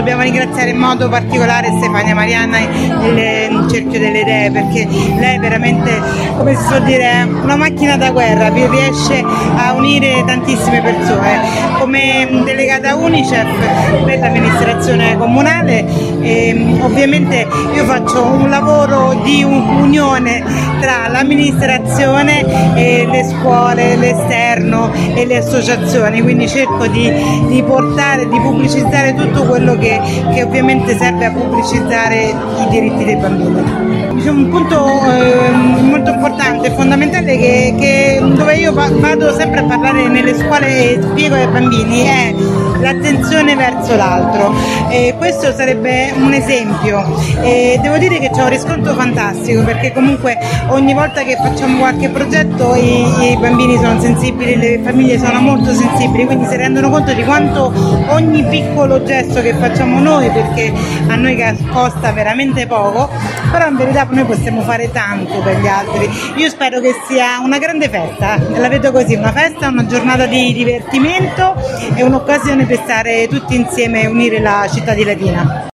dobbiamo ringraziare in modo particolare Stefania Marianna e il Cerchio delle Idee, perché lei è veramente, come si suol dire, è una macchina da guerra, riesce a unire tantissime persone. Come delegata Unicef per l'amministrazione comunale, ovviamente io faccio un lavoro di unione tra l'amministrazione e le scuole, l'esterno e le associazioni, quindi cerco di portare, di pubblicizzare tutto quello che ovviamente serve a pubblicizzare i diritti dei bambini. Diciamo, un punto molto importante, fondamentale, che dove io vado sempre a parlare nelle scuole e spiego ai bambini, è l'attenzione verso l'altro. Questo sarebbe un esempio. Devo dire che c'è un riscontro fantastico, perché comunque ogni volta che facciamo qualche progetto i bambini sono sensibili, le famiglie sono molto sensibili, quindi si rendono conto di quanto ogni piccolo gesto che facciamo noi, perché a noi costa veramente poco, però in verità noi possiamo fare tanto per gli altri. Io spero che sia una grande festa, la vedo così, una festa, una giornata di divertimento e un'occasione per stare tutti insieme e unire la città di Latina.